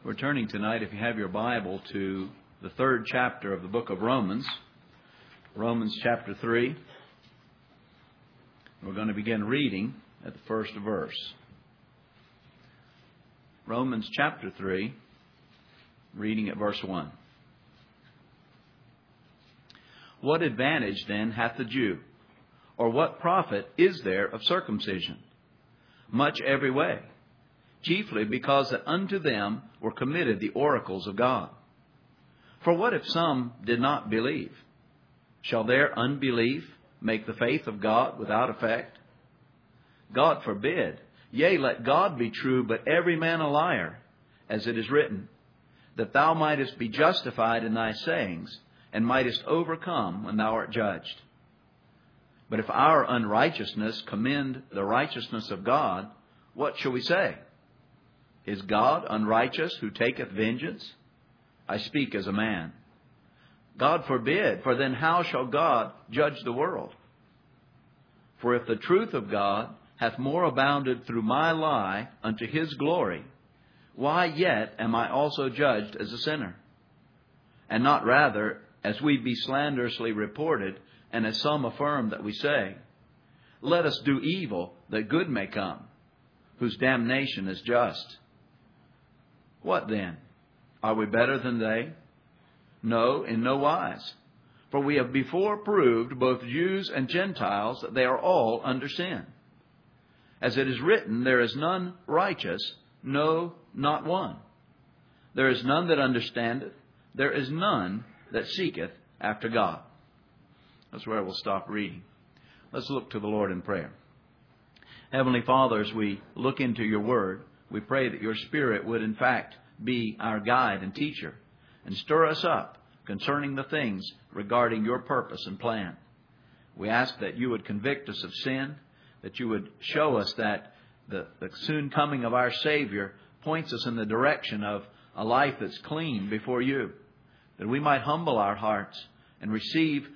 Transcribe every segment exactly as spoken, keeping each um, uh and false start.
We're turning tonight, if you have your Bible, to the third chapter of the book of Romans, Romans chapter three. We're going to begin reading at the first verse. Romans chapter three, reading at verse one. What advantage then hath the Jew? Or what profit is there of circumcision? Much every way. Chiefly because that unto them were committed the oracles of God. For what if some did not believe? Shall their unbelief make the faith of God without effect? God forbid. Yea, let God be true, but every man a liar, as it is written, that thou mightest be justified in thy sayings, and mightest overcome when thou art judged. But if our unrighteousness commend the righteousness of God, what shall we say? Is God unrighteous who taketh vengeance? I speak as a man. God forbid, for then how shall God judge the world? For if the truth of God hath more abounded through my lie unto His glory, why yet am I also judged as a sinner? And not rather as we be slanderously reported, and as some affirm that we say, let us do evil that good may come, whose damnation is just. What then? Are we better than they? No, in no wise. For we have before proved, both Jews and Gentiles, that they are all under sin. As it is written, there is none righteous, no, not one. There is none that understandeth, there is none that seeketh after God. That's where we'll stop reading. Let's look to the Lord in prayer. Heavenly Father, as we look into your word, we pray that your Spirit would in fact be our guide and teacher and stir us up concerning the things regarding your purpose and plan. We ask that you would convict us of sin, that you would show us that the, the soon coming of our Savior points us in the direction of a life that's clean before you, that we might humble our hearts and receive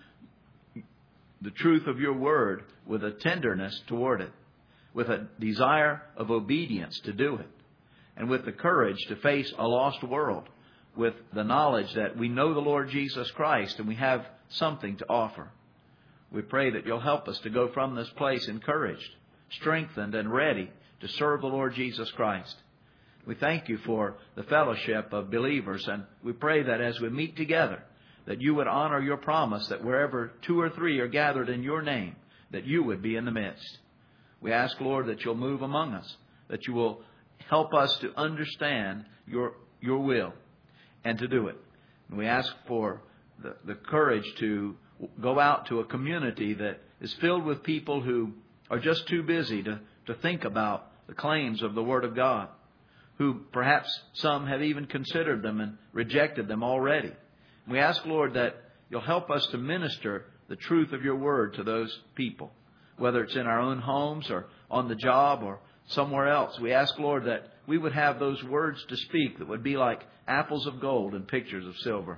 the truth of your word with a tenderness toward it, with a desire of obedience to do it, and with the courage to face a lost world, with the knowledge that we know the Lord Jesus Christ and we have something to offer. We pray that you'll help us to go from this place encouraged, strengthened, and ready to serve the Lord Jesus Christ. We thank you for the fellowship of believers, and we pray that as we meet together, that you would honor your promise that wherever two or three are gathered in your name, that you would be in the midst. We ask, Lord, that you'll move among us, that you will help us to understand your your will and to do it. And we ask for the, the courage to go out to a community that is filled with people who are just too busy to, to think about the claims of the Word of God, who perhaps some have even considered them and rejected them already. We ask, Lord, that you'll help us to minister the truth of your Word to those people, whether it's in our own homes or on the job or somewhere else. We ask, Lord, that we would have those words to speak that would be like apples of gold and pictures of silver.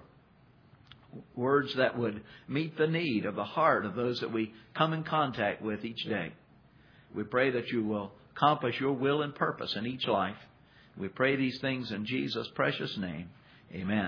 Words that would meet the need of the heart of those that we come in contact with each day. We pray that you will accomplish your will and purpose in each life. We pray these things in Jesus' precious name. Amen.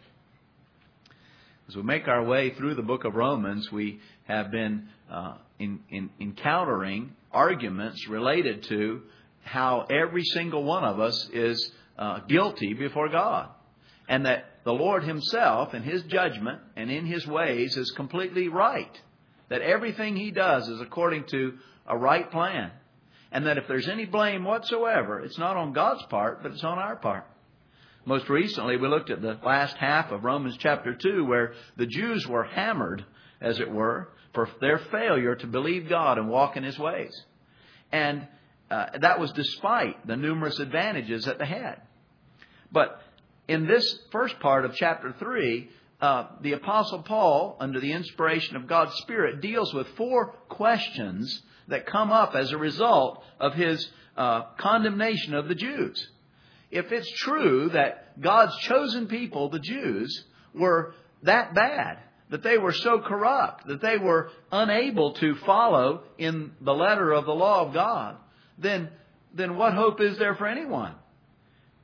As we make our way through the book of Romans, we have been uh, in, in, encountering arguments related to how every single one of us is uh, guilty before God. And that the Lord Himself, in His judgment and in His ways, is completely right. That everything He does is according to a right plan. And that if there's any blame whatsoever, it's not on God's part, but it's on our part. Most recently, we looked at the last half of Romans chapter two, where the Jews were hammered, as it were, for their failure to believe God and walk in His ways. And uh, that was despite the numerous advantages that they had. But in this first part of chapter three, uh, the Apostle Paul, under the inspiration of God's Spirit, deals with four questions that come up as a result of his uh, condemnation of the Jews. If it's true that God's chosen people, the Jews, were that bad, that they were so corrupt, that they were unable to follow in the letter of the law of God, then, then what hope is there for anyone?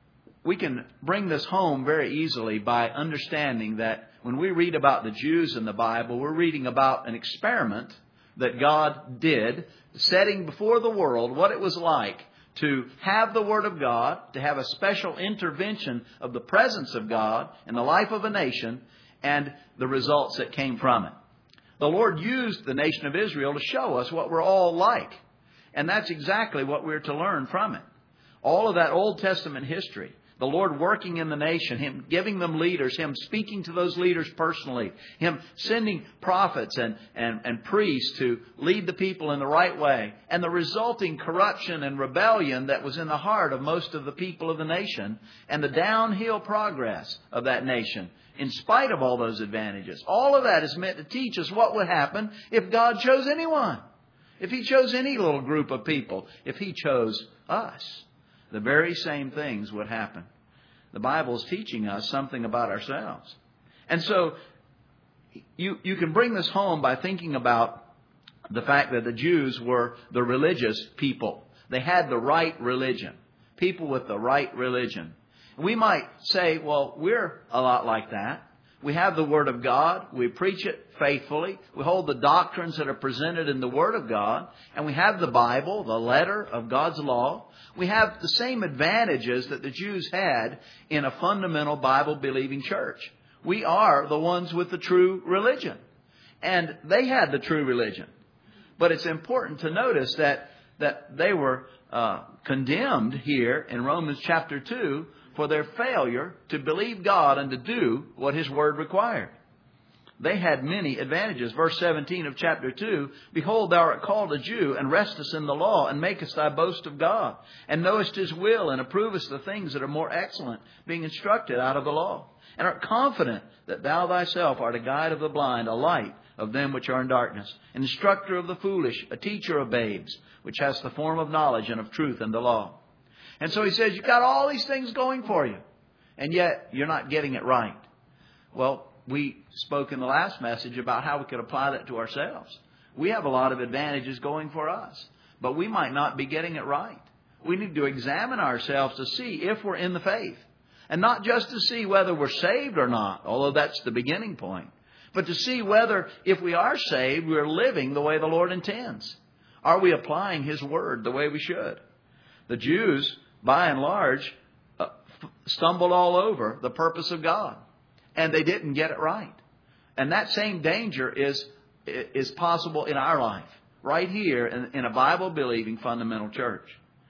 we can bring this home very easily by understanding that when we read about the Jews in the Bible, we're reading about an experiment that God did, setting before the world what it was like to have the Word of God, to have a special intervention of the presence of God in the life of a nation, and the results that came from it. The Lord used the nation of Israel to show us what we're all like. And that's exactly what we're to learn from it. All of that Old Testament history, the Lord working in the nation, Him giving them leaders, Him speaking to those leaders personally, Him sending prophets and, and, and priests to lead the people in the right way, and the resulting corruption and rebellion that was in the heart of most of the people of the nation, and the downhill progress of that nation, in spite of all those advantages. All of that is meant to teach us what would happen if God chose anyone. If He chose any little group of people, if He chose us, the very same things would happen. The Bible is teaching us something about ourselves. And so you, you can bring this home by thinking about the fact that the Jews were the religious people. They had the right religion. People with the right religion. We might say, well, we're a lot like that. We have the Word of God. We preach it faithfully. We hold the doctrines that are presented in the Word of God. And we have the Bible, the letter of God's law. We have the same advantages that the Jews had in a fundamental Bible-believing church. We are the ones with the true religion. And they had the true religion. But it's important to notice that, that they were uh, condemned here in Romans chapter two for their failure to believe God and to do what His Word required. They had many advantages. Verse seventeen of chapter two, Behold, thou art called a Jew, and restest in the law, and makest thy boast of God, and knowest His will, and approvest the things that are more excellent, being instructed out of the law, and art confident that thou thyself art a guide of the blind, a light of them which are in darkness, an instructor of the foolish, a teacher of babes, which has the form of knowledge and of truth and the law. And so he says, you've got all these things going for you, and yet you're not getting it right. Well, we spoke in the last message about how we could apply that to ourselves. We have a lot of advantages going for us, but we might not be getting it right. We need to examine ourselves to see if we're in the faith. And not just to see whether we're saved or not, although that's the beginning point, but to see whether, if we are saved, we're living the way the Lord intends. Are we applying His Word the way we should? The Jews, by and large, uh, stumbled all over the purpose of God. And they didn't get it right. And that same danger is, is possible in our life, right here in, in a Bible-believing fundamental church.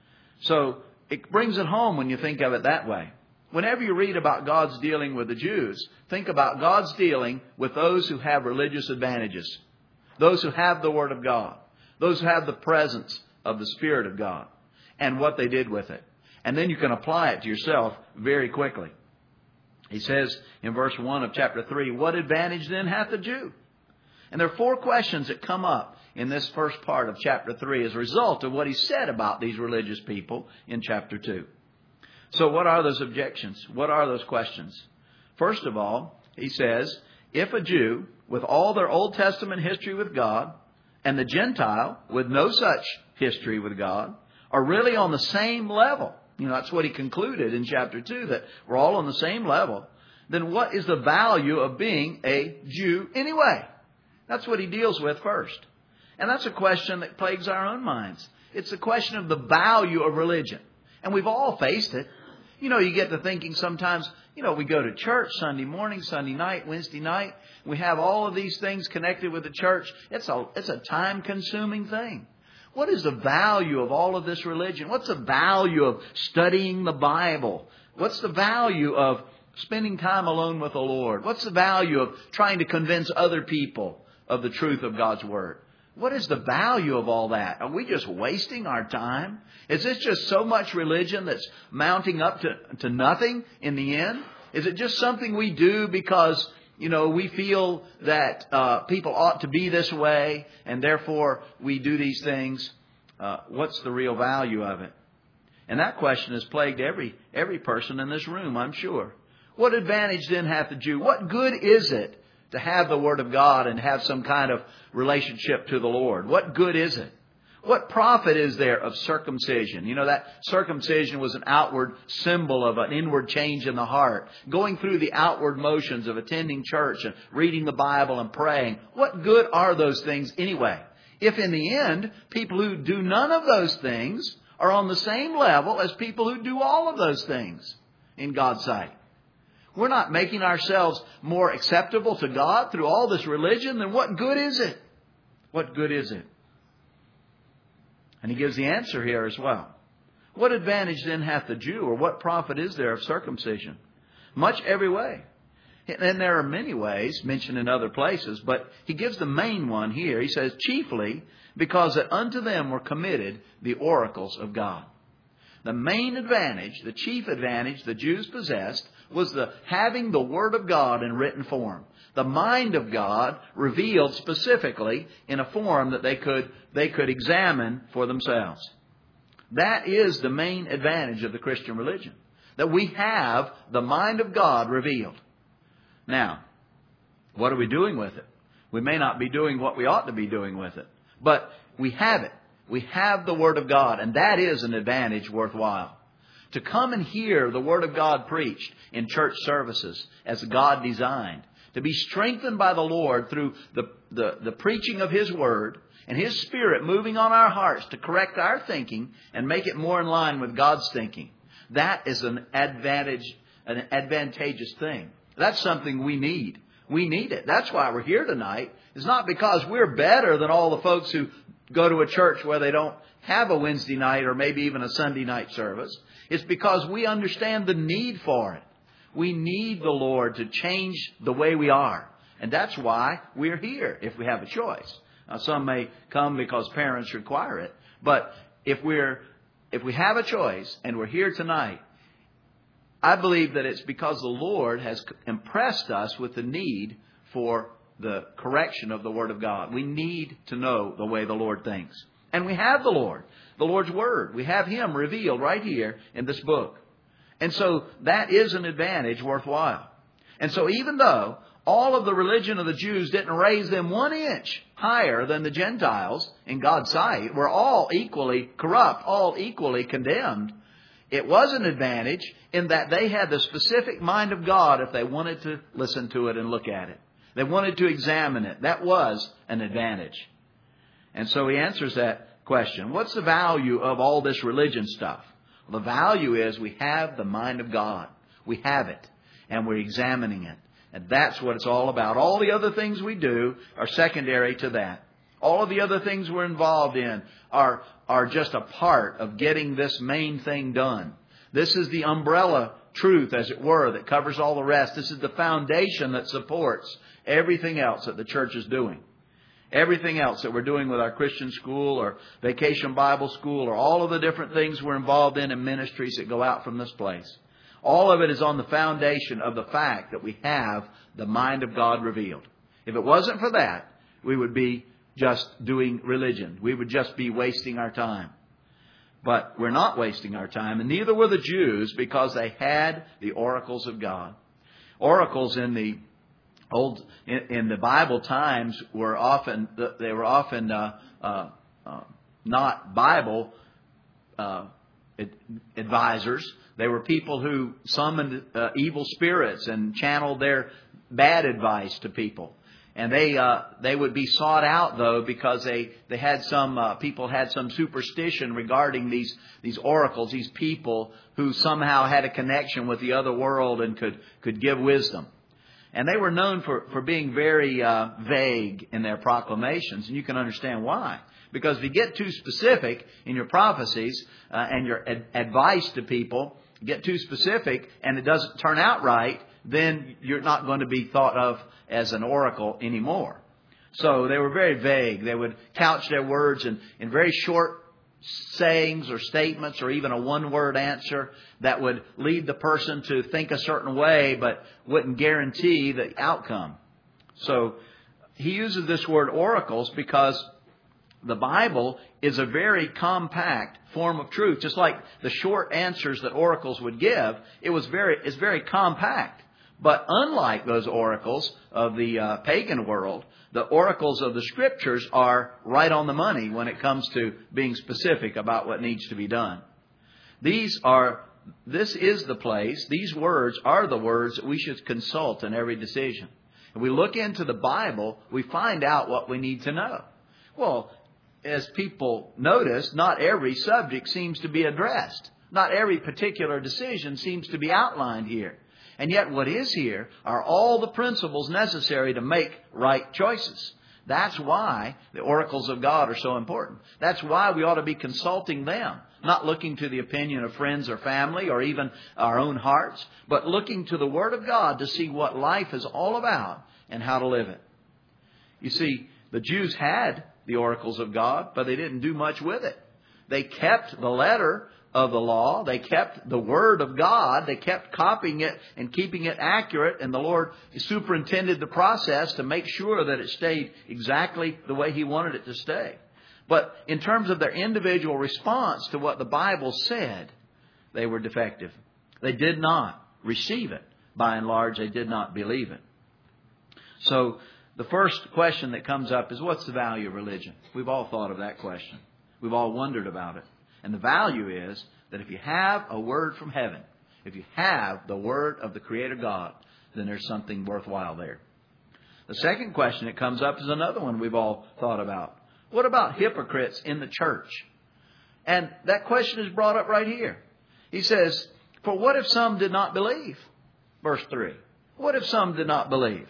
So it brings it home when you think of it that way. Whenever you read about God's dealing with the Jews, think about God's dealing with those who have religious advantages, those who have the Word of God, those who have the presence of the Spirit of God, and what they did with it. And then you can apply it to yourself very quickly. He says in verse one of chapter three, What advantage then hath the Jew? And there are four questions that come up in this first part of chapter three as a result of what he said about these religious people in chapter two. So what are those objections? What are those questions? First of all, he says, if a Jew with all their Old Testament history with God and the Gentile with no such history with God are really on the same level, you know, that's what he concluded in chapter two, that we're all on the same level, then what is the value of being a Jew anyway? That's what he deals with first. And that's a question that plagues our own minds. It's the question of the value of religion. And we've all faced it. You know, you get to thinking sometimes, you know, we go to church Sunday morning, Sunday night, Wednesday night. We have all of these things connected with the church. It's a, it's a time-consuming thing. What is the value of all of this religion? What's the value of studying the Bible? What's the value of spending time alone with the Lord? What's the value of trying to convince other people of the truth of God's Word? What is the value of all that? Are we just wasting our time? Is this just so much religion that's mounting up to, to nothing in the end? Is it just something we do because, you know, we feel that uh, people ought to be this way and therefore we do these things? Uh, what's the real value of it? And that question has plagued every every person in this room, I'm sure. What advantage then hath the Jew? What good is it to have the Word of God and have some kind of relationship to the Lord? What good is it? What profit is there of circumcision? You know, that circumcision was an outward symbol of an inward change in the heart. Going through the outward motions of attending church and reading the Bible and praying. What good are those things anyway? If in the end, people who do none of those things are on the same level as people who do all of those things in God's sight. We're not making ourselves more acceptable to God through all this religion, then what good is it? What good is it? And he gives the answer here as well. What advantage then hath the Jew, or what profit is there of circumcision? Much every way. And there are many ways mentioned in other places, but he gives the main one here. He says, chiefly because that unto them were committed the oracles of God. The main advantage, the chief advantage the Jews possessed was the having the Word of God in written form. The mind of God revealed specifically in a form that they could, they could examine for themselves. That is the main advantage of the Christian religion. That we have the mind of God revealed. Now, what are we doing with it? We may not be doing what we ought to be doing with it. But we have it. We have the Word of God. And that is an advantage worthwhile. To come and hear the Word of God preached in church services as God designed. To be strengthened by the Lord through the, the, the preaching of His Word and His Spirit moving on our hearts to correct our thinking and make it more in line with God's thinking. That is an advantage, an advantageous thing. That's something we need. We need it. That's why we're here tonight. It's not because we're better than all the folks who go to a church where they don't have a Wednesday night or maybe even a Sunday night service. It's because we understand the need for it. We need the Lord to change the way we are. And that's why we're here if we have a choice. Now, some may come because parents require it. But if we're, if we have a choice and we're here tonight, I believe that it's because the Lord has impressed us with the need for the correction of the Word of God. We need to know the way the Lord thinks. And we have the Lord, the Lord's Word. We have Him revealed right here in this book. And so that is an advantage worthwhile. And so even though all of the religion of the Jews didn't raise them one inch higher than the Gentiles in God's sight, were all equally corrupt, all equally condemned, it was an advantage in that they had the specific mind of God if they wanted to listen to it and look at it. They wanted to examine it. That was an advantage. And so he answers that question. What's the value of all this religion stuff? Well, the value is we have the mind of God. We have it. And we're examining it. And that's what it's all about. All the other things we do are secondary to that. All of the other things we're involved in are, are just a part of getting this main thing done. This is the umbrella truth, as it were, that covers all the rest. This is the foundation that supports everything else that the church is doing. Everything else that we're doing with our Christian school or Vacation Bible School or all of the different things we're involved in in ministries that go out from this place. All of it is on the foundation of the fact that we have the mind of God revealed. If it wasn't for that, we would be just doing religion. We would just be wasting our time. But we're not wasting our time, and neither were the Jews, because they had the oracles of God. Oracles in the old in, in the Bible times were often they were often uh, uh, uh, not Bible uh, advisors. They were people who summoned uh, evil spirits and channeled their bad advice to people. And they uh, they would be sought out, though, because they they had some uh, people had some superstition regarding these these oracles, these people who somehow had a connection with the other world and could could give wisdom. And they were known for for being very uh, vague in their proclamations, and you can understand why. Because if you get too specific in your prophecies uh, and your ad- advice to people, get too specific, and it doesn't turn out right, then you're not going to be thought of as an oracle anymore. So they were very vague. They would couch their words in, in very short sayings or statements or even a one-word answer that would lead the person to think a certain way but wouldn't guarantee the outcome. So he uses this word oracles because the Bible is a very compact form of truth. Just like the short answers that oracles would give, it was very, it's very compact. But unlike those oracles of the uh, pagan world, the oracles of the Scriptures are right on the money when it comes to being specific about what needs to be done. These are, this is the place, these words are the words that we should consult in every decision. If we look into the Bible, we find out what we need to know. Well, as people notice, not every subject seems to be addressed. Not every particular decision seems to be outlined here. And yet what is here are all the principles necessary to make right choices. That's why the oracles of God are so important. That's why we ought to be consulting them, not looking to the opinion of friends or family or even our own hearts, but looking to the Word of God to see what life is all about and how to live it. You see, the Jews had the oracles of God, but they didn't do much with it. They kept the letter of the law. They kept the Word of God. They kept copying it and keeping it accurate. And the Lord superintended the process to make sure that it stayed exactly the way He wanted it to stay. But in terms of their individual response to what the Bible said, they were defective. They did not receive it. By and large, they did not believe it. So the first question that comes up is, what's the value of religion? We've all thought of that question. We've all wondered about it. And the value is that if you have a word from heaven, if you have the word of the Creator God, then there's something worthwhile there. The second question that comes up is another one we've all thought about. What about hypocrites in the church? And that question is brought up right here. He says, for what if some did not believe? Verse three. What if some did not believe?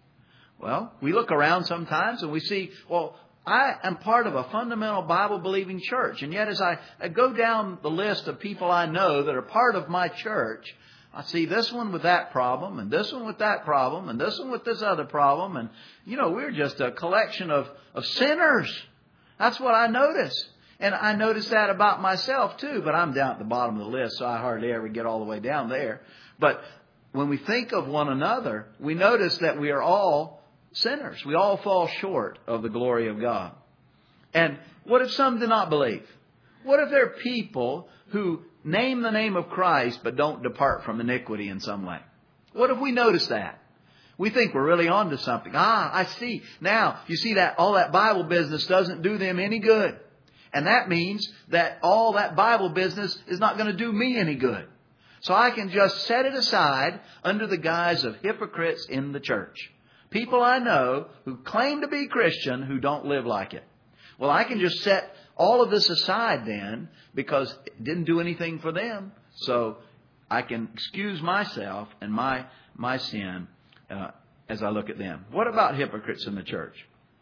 Well, we look around sometimes and we see, well, I am part of a fundamental Bible-believing church. And yet as I, I go down the list of people I know that are part of my church, I see this one with that problem, and this one with that problem, and this one with this other problem. And, you know, we're just a collection of, of sinners. That's what I notice. And I notice that about myself too, but I'm down at the bottom of the list, so I hardly ever get all the way down there. But when we think of one another, we notice that we are all sinners. We all fall short of the glory of God. And what if some do not believe? What if there are people who name the name of Christ but don't depart from iniquity in some way? What if we notice that? We think we're really on to something. Ah, I see. Now, you see that all that Bible business doesn't do them any good. And that means that all that Bible business is not going to do me any good. So I can just set it aside under the guise of hypocrites in the church. People I know who claim to be Christian who don't live like it. Well, I can just set all of this aside then because it didn't do anything for them. So I can excuse myself and my my sin uh, as I look at them. What about hypocrites in the church?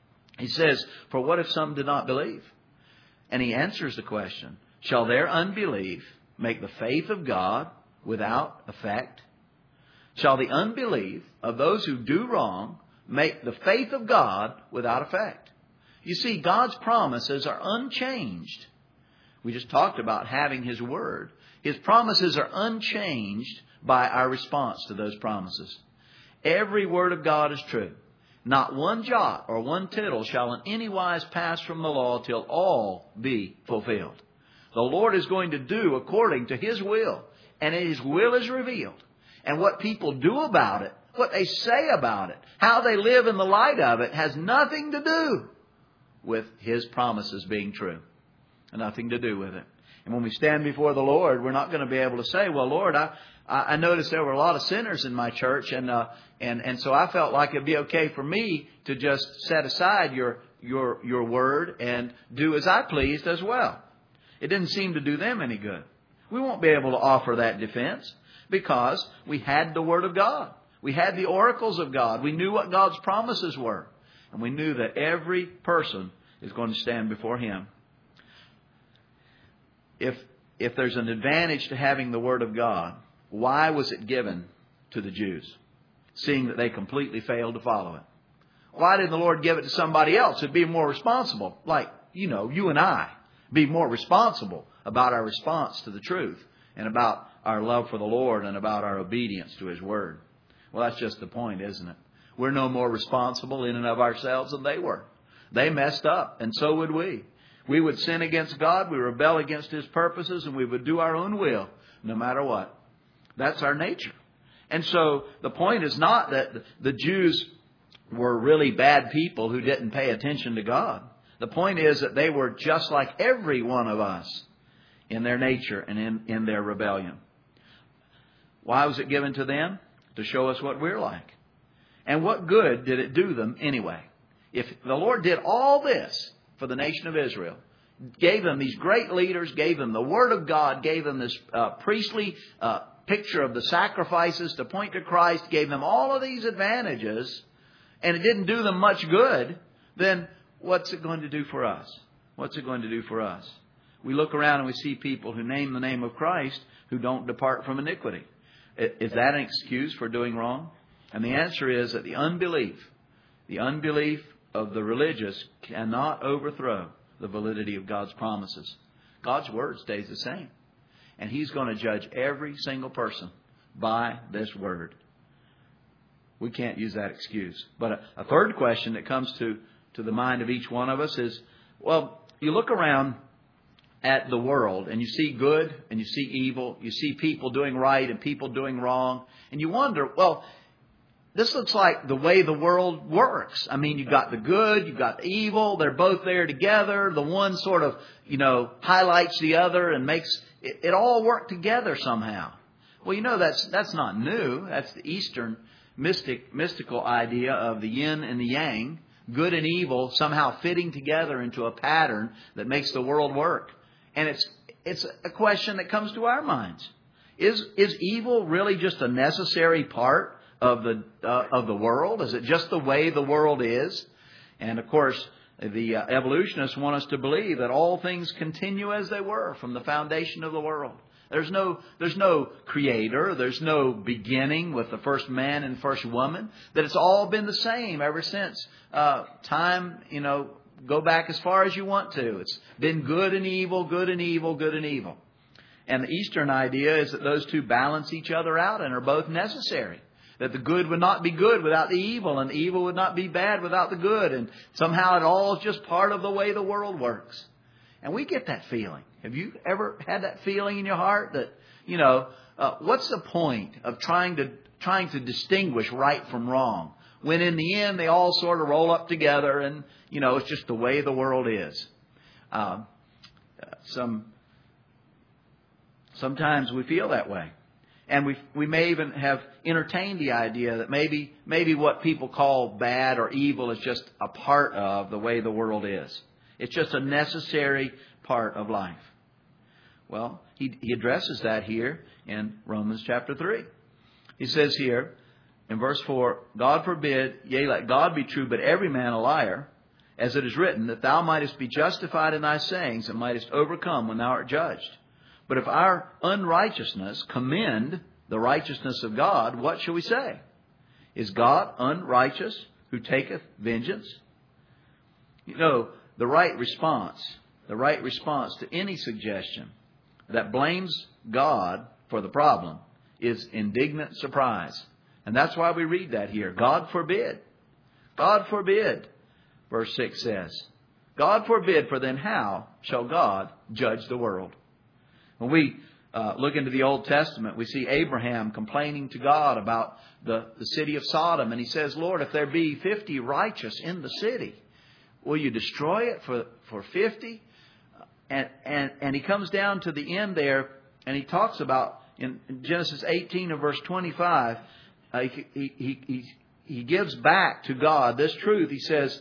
He says, for what if some did not believe? And he answers the question, shall their unbelief make the faith of God without effect? Shall the unbelief of those who do wrong make the faith of God without effect? You see, God's promises are unchanged. We just talked about having His Word. His promises are unchanged by our response to those promises. Every word of God is true. Not one jot or one tittle shall in any wise pass from the law till all be fulfilled. The Lord is going to do according to His will, and His will is revealed. And what people do about it, what they say about it, how they live in the light of it has nothing to do with His promises being true. Nothing to do with it. And when we stand before the Lord, we're not going to be able to say, well, Lord, I, I noticed there were a lot of sinners in my church, and uh, and and so I felt like it'd be okay for me to just set aside your your your word and do as I pleased as well. It didn't seem to do them any good. We won't be able to offer that defense because we had the Word of God. We had the oracles of God. We knew what God's promises were. And we knew that every person is going to stand before Him. If, if there's an advantage to having the Word of God, why was it given to the Jews, seeing that they completely failed to follow it? Why didn't the Lord give it to somebody else who'd be more responsible? Like, you know, you and I. Be more responsible about our response to the truth and about our love for the Lord and about our obedience to His Word. Well, that's just the point, isn't it? We're no more responsible in and of ourselves than they were. They messed up, and so would we. We would sin against God, we rebel against His purposes, and we would do our own will, no matter what. That's our nature. And so the point is not that the Jews were really bad people who didn't pay attention to God. The point is that they were just like every one of us in their nature and in, in their rebellion. Why was it given to them? To show us what we're like. And what good did it do them anyway? If the Lord did all this for the nation of Israel, gave them these great leaders, gave them the Word of God, gave them this uh, priestly uh, picture of the sacrifices to point to Christ, gave them all of these advantages, and it didn't do them much good, then what's it going to do for us? What's it going to do for us? We look around and we see people who name the name of Christ who don't depart from iniquity. Is that an excuse for doing wrong? And the answer is that the unbelief, the unbelief of the religious cannot overthrow the validity of God's promises. God's Word stays the same. And He's going to judge every single person by this Word. We can't use that excuse. But a, a third question that comes to, to the mind of each one of us is, well, you look around at the world and you see good and you see evil. You see people doing right and people doing wrong. And you wonder, well, this looks like the way the world works. I mean, you've got the good, you've got the evil. They're both there together. The one sort of, you know, highlights the other and makes it, it all work together somehow. Well, you know, that's that's not new. That's the Eastern mystic mystical idea of the yin and the yang, good and evil somehow fitting together into a pattern that makes the world work. And it's it's a question that comes to our minds. Is is evil really just a necessary part of the uh, of the world? Is it just the way the world is? And of course, the uh, evolutionists want us to believe that all things continue as they were from the foundation of the world. There's no there's no creator. There's no beginning with the first man and first woman. That it's all been the same ever since uh, time. You know, go back as far as you want to. It's been good and evil, good and evil, good and evil. And the Eastern idea is that those two balance each other out and are both necessary. That the good would not be good without the evil, and the evil would not be bad without the good. And somehow it all is just part of the way the world works. And we get that feeling. Have you ever had that feeling in your heart that, you know, uh, what's the point of trying to trying to distinguish right from wrong, when in the end they all sort of roll up together and, you know, it's just the way the world is. Uh, some sometimes we feel that way. And we we may even have entertained the idea that maybe maybe what people call bad or evil is just a part of the way the world is. It's just a necessary part of life. Well, he, he addresses that here in Romans chapter three. He says here in verse four, God forbid, yea, let God be true, but every man a liar, as it is written, that thou mightest be justified in thy sayings and mightest overcome when thou art judged. But if our unrighteousness commend the righteousness of God, what shall we say? Is God unrighteous who taketh vengeance? You know, the right response, the right response to any suggestion that blames God for the problem is indignant surprise. And that's why we read that here. God forbid. God forbid, verse six says. God forbid, for then how shall God judge the world? When we uh, look into the Old Testament, we see Abraham complaining to God about the, the city of Sodom. And he says, Lord, if there be fifty righteous in the city, will you destroy it for, for fifty? And, and, and he comes down to the end there and he talks about in Genesis eighteen and verse twenty-five, uh, he, he, he, he gives back to God this truth. He says,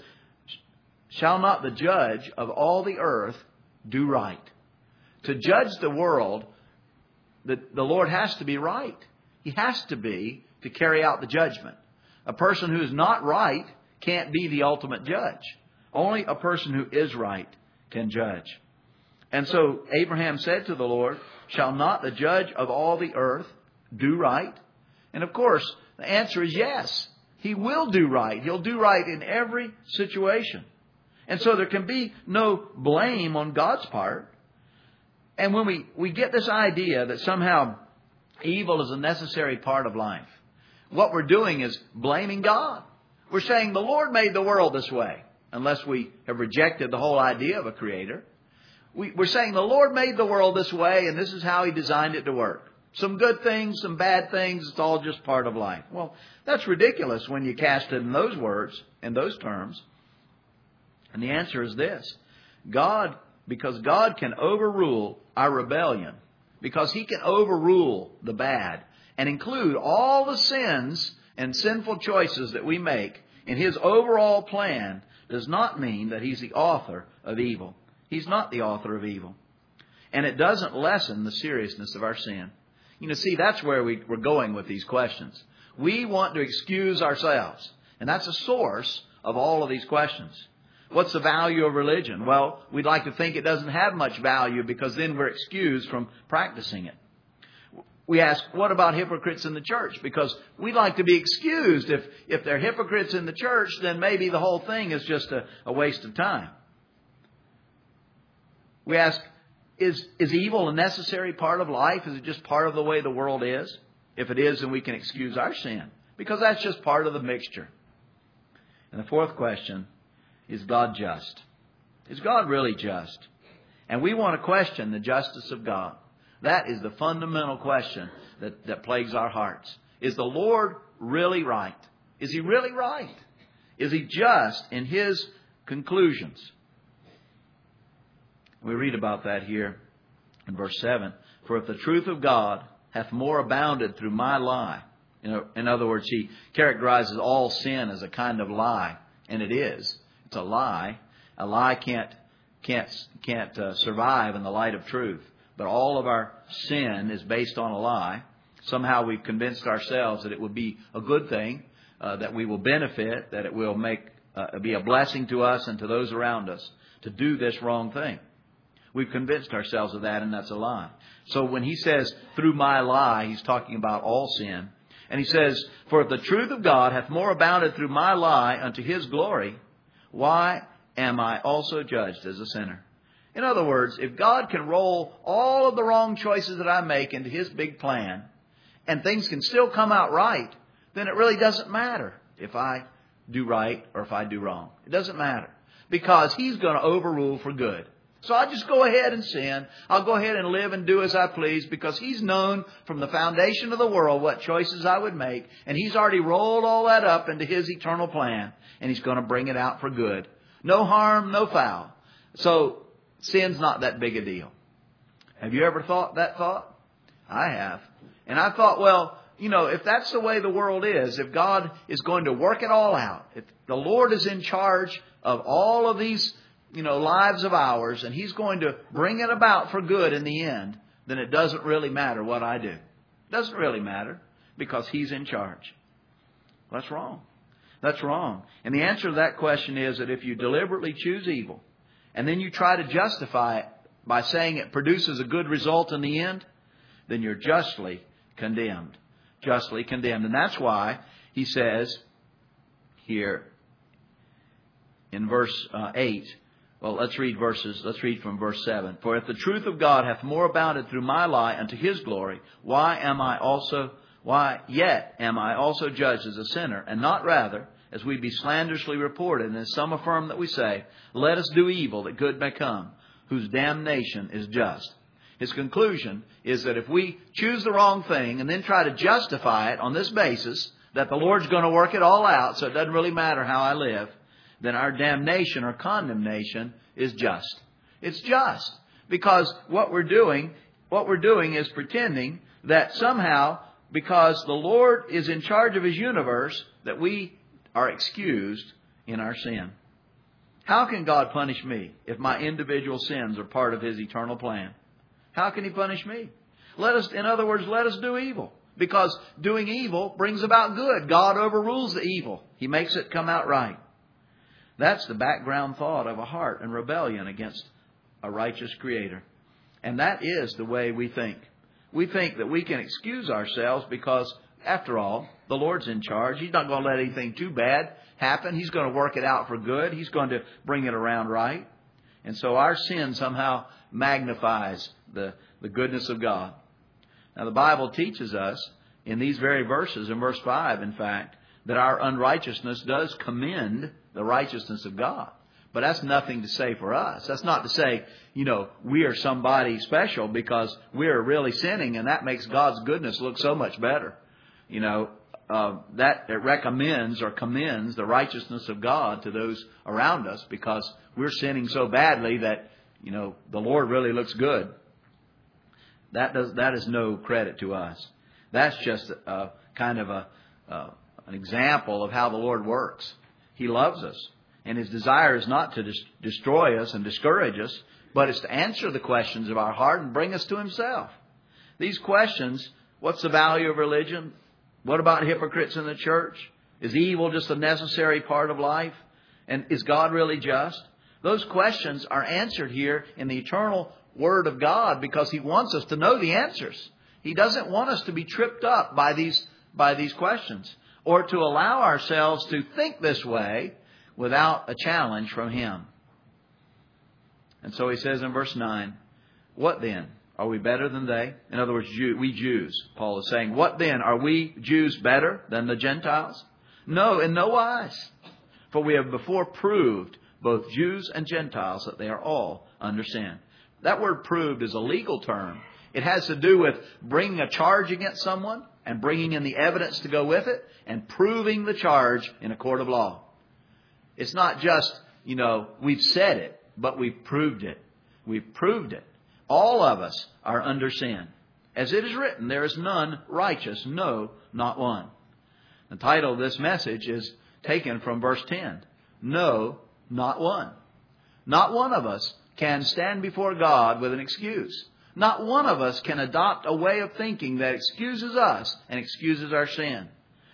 shall not the judge of all the earth do right? To judge the world, the, the Lord has to be right. He has to be to carry out the judgment. A person who is not right can't be the ultimate judge. Only a person who is right can judge. And so Abraham said to the Lord, shall not the judge of all the earth do right? And of course, the answer is yes. He will do right. He'll do right in every situation. And so there can be no blame on God's part. And when we, we get this idea that somehow evil is a necessary part of life, what we're doing is blaming God. We're saying the Lord made the world this way, unless we have rejected the whole idea of a creator. We, we're saying the Lord made the world this way and this is how He designed it to work. Some good things, some bad things, it's all just part of life. Well, that's ridiculous when you cast it in those words, in those terms. And the answer is this. God, because God can overrule our rebellion, because He can overrule the bad and include all the sins and sinful choices that we make in His overall plan, does not mean that He's the author of evil. He's not the author of evil. And it doesn't lessen the seriousness of our sin. You know, see, that's where we, we're going with these questions. We want to excuse ourselves. And that's the source of all of these questions. What's the value of religion? Well, we'd like to think it doesn't have much value because then we're excused from practicing it. We ask, what about hypocrites in the church? Because we'd like to be excused. If, if they're hypocrites in the church, then maybe the whole thing is just a, a waste of time. We ask, is, is evil a necessary part of life? Is it just part of the way the world is? If it is, then we can excuse our sin, because that's just part of the mixture. And the fourth question, is God just? Is God really just? And we want to question the justice of God. That is the fundamental question that, that plagues our hearts. Is the Lord really right? Is He really right? Is He just in His conclusions? We read about that here in verse seven. For if the truth of God hath more abounded through my lie. You know, in other words, he characterizes all sin as a kind of lie. And it is. It's a lie. A lie can't, can't, can't uh, survive in the light of truth. But all of our sin is based on a lie. Somehow we've convinced ourselves that it will be a good thing, uh, that we will benefit, that it will make uh, be a blessing to us and to those around us to do this wrong thing. We've convinced ourselves of that, and that's a lie. So when he says, through my lie, he's talking about all sin. And he says, for if the truth of God hath more abounded through my lie unto His glory, why am I also judged as a sinner? In other words, if God can roll all of the wrong choices that I make into His big plan, and things can still come out right, then it really doesn't matter if I do right or if I do wrong. It doesn't matter, because He's going to overrule for good. So I'll just go ahead and sin. I'll go ahead and live and do as I please, because He's known from the foundation of the world what choices I would make. And He's already rolled all that up into His eternal plan. And He's going to bring it out for good. No harm, no foul. So sin's not that big a deal. Have you ever thought that thought? I have. And I thought, well, you know, if that's the way the world is, if God is going to work it all out, if the Lord is in charge of all of these, you know, lives of ours, and He's going to bring it about for good in the end, then it doesn't really matter what I do. It doesn't really matter, because He's in charge. That's wrong. That's wrong. And the answer to that question is that if you deliberately choose evil, and then you try to justify it by saying it produces a good result in the end, then you're justly condemned. Justly condemned. And that's why he says here in verse uh, eight, well, let's read verses, let's read from verse seven. For if the truth of God hath more abounded through my lie unto His glory, why am I also, why yet am I also judged as a sinner, and not rather, as we be slanderously reported, and as some affirm that we say, let us do evil that good may come, whose damnation is just. His conclusion is that if we choose the wrong thing and then try to justify it on this basis, that the Lord's going to work it all out, so it doesn't really matter how I live, then our damnation or condemnation is just. It's just. Because what we're doing, what we're doing is pretending that somehow, because the Lord is in charge of His universe, that we are excused in our sin. How can God punish me if my individual sins are part of His eternal plan? How can He punish me? Let us, in other words, let us do evil. Because doing evil brings about good. God overrules the evil. He makes it come out right. That's the background thought of a heart in rebellion against a righteous Creator. And that is the way we think. We think that we can excuse ourselves because, after all, the Lord's in charge. He's not going to let anything too bad happen. He's going to work it out for good. He's going to bring it around right. And so our sin somehow magnifies the, the goodness of God. Now the Bible teaches us in these very verses, in verse five, in fact, that our unrighteousness does commend the righteousness of God. But that's nothing to say for us. That's not to say, you know, we are somebody special because we're really sinning and that makes God's goodness look so much better. You know, uh, that it recommends or commends the righteousness of God to those around us because we're sinning so badly that, you know, the Lord really looks good. That does that is no credit to us. That's just a, kind of a uh, an example of how the Lord works. He loves us. And His desire is not to dis- destroy us and discourage us, but it's to answer the questions of our heart and bring us to Himself. These questions, what's the value of religion? What about hypocrites in the church? Is evil just a necessary part of life? And is God really just? Those questions are answered here in the eternal Word of God because He wants us to know the answers. He doesn't want us to be tripped up by these, by these questions or to allow ourselves to think this way without a challenge from Him. And so He says in verse nine, what then? Are we better than they? In other words, Jew, we Jews, Paul is saying, what then? Are we Jews better than the Gentiles? No, in no wise. For we have before proved, both Jews and Gentiles, that they are all under sin. That word proved is a legal term. It has to do with bringing a charge against someone and bringing in the evidence to go with it and proving the charge in a court of law. It's not just, you know, we've said it, but we've proved it. We've proved it. All of us are under sin. As it is written, there is none righteous, no, not one. The title of this message is taken from verse ten. No, not one. Not one of us can stand before God with an excuse. Not one of us can adopt a way of thinking that excuses us and excuses our sin.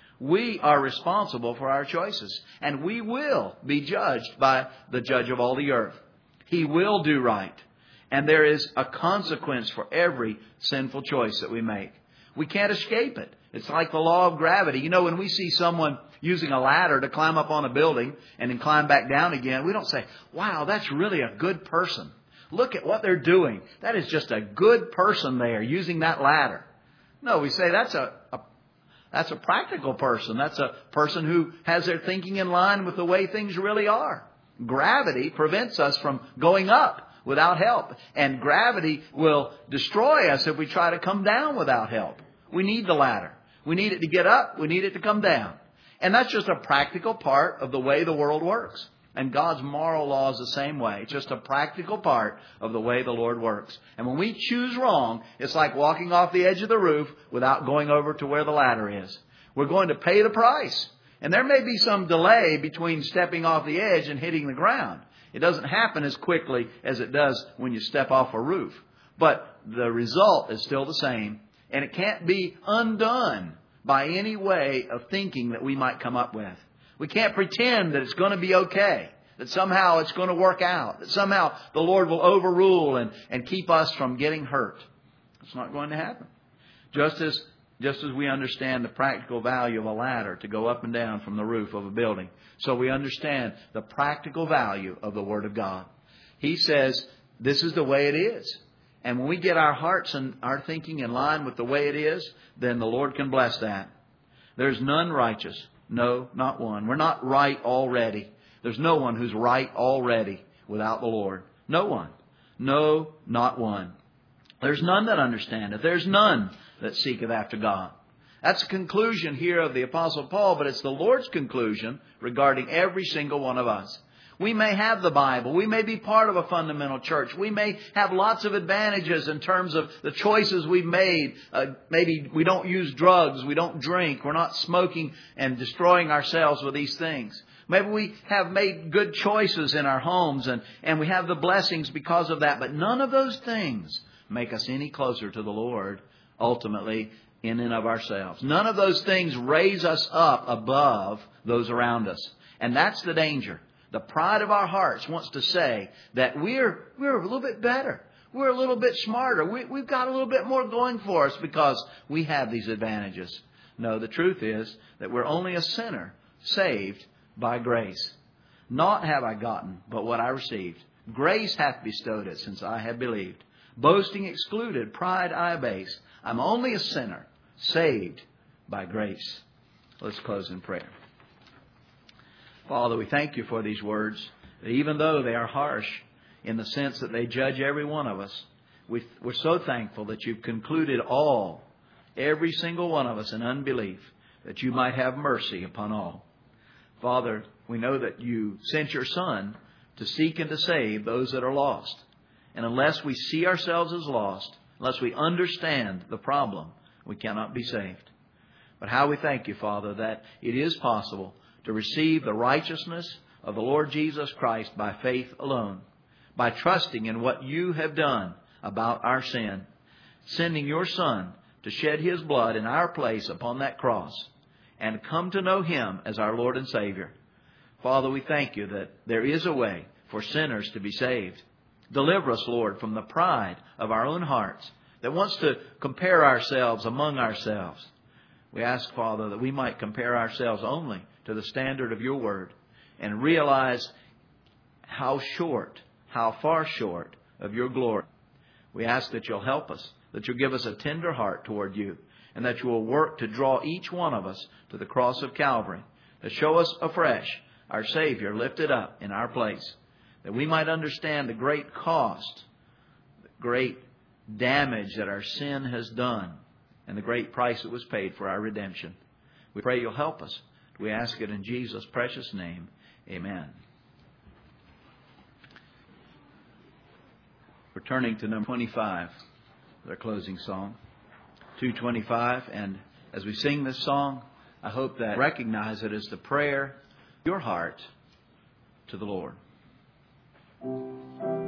We are responsible for our choices, and we will be judged by the judge of all the earth. He will do right, and there is a consequence for every sinful choice that we make. We can't escape it. It's like the law of gravity. You know, when we see someone using a ladder to climb up on a building and then climb back down again, we don't say, wow, that's really a good person. Look at what they're doing. That is just a good person there using that ladder. No, we say that's a, a That's a practical person. That's a person who has their thinking in line with the way things really are. Gravity prevents us from going up without help. And gravity will destroy us if we try to come down without help. We need the ladder. We need it to get up. We need it to come down. And that's just a practical part of the way the world works. And God's moral law is the same way. It's just a practical part of the way the Lord works. And when we choose wrong, it's like walking off the edge of the roof without going over to where the ladder is. We're going to pay the price. And there may be some delay between stepping off the edge and hitting the ground. It doesn't happen as quickly as it does when you step off a roof. But the result is still the same. And it can't be undone by any way of thinking that we might come up with. We can't pretend that it's going to be okay, that somehow it's going to work out, that somehow the Lord will overrule and, and keep us from getting hurt. It's not going to happen. Just as, just as we understand the practical value of a ladder to go up and down from the roof of a building, so we understand the practical value of the Word of God. He says this is the way it is. And when we get our hearts and our thinking in line with the way it is, then the Lord can bless that. There's none righteous. No, not one. We're not right already. There's no one who's right already without the Lord. No one. No, not one. There's none that understandeth. There's none that seeketh after God. That's the conclusion here of the Apostle Paul, but it's the Lord's conclusion regarding every single one of us. We may have the Bible. We may be part of a fundamental church. We may have lots of advantages in terms of the choices we've made. Uh, maybe we don't use drugs. We don't drink. We're not smoking and destroying ourselves with these things. Maybe we have made good choices in our homes and, and we have the blessings because of that. But none of those things make us any closer to the Lord ultimately in and of ourselves. None of those things raise us up above those around us. And that's the danger. The pride of our hearts wants to say that we're we're a little bit better. We're a little bit smarter. We, we've got a little bit more going for us because we have these advantages. No, the truth is that we're only a sinner saved by grace. Not have I gotten, but what I received. Grace hath bestowed it since I have believed. Boasting excluded, pride I abase. I'm only a sinner saved by grace. Let's close in prayer. Father, we thank you for these words that even though they are harsh in the sense that they judge every one of us, we, we're so thankful that you've concluded all, every single one of us in unbelief, that you might have mercy upon all. Father, we know that you sent your Son to seek and to save those that are lost. And unless we see ourselves as lost, unless we understand the problem, we cannot be saved. But how we thank you, Father, that it is possible to receive the righteousness of the Lord Jesus Christ by faith alone, by trusting in what you have done about our sin, sending your Son to shed His blood in our place upon that cross, and come to know Him as our Lord and Savior. Father, we thank you that there is a way for sinners to be saved. Deliver us, Lord, from the pride of our own hearts that wants to compare ourselves among ourselves. We ask, Father, that we might compare ourselves only to the standard of your word and realize how short, how far short of your glory. We ask that you'll help us, that you'll give us a tender heart toward you, and that you will work to draw each one of us to the cross of Calvary, to show us afresh our Savior lifted up in our place, that we might understand the great cost, the great damage that our sin has done, and the great price that was paid for our redemption. We pray you'll help us. We ask it in Jesus' precious name. Amen. We're turning to number twenty-five, their closing song, two twenty-five. And as we sing this song, I hope that you recognize it as the prayer of your heart to the Lord.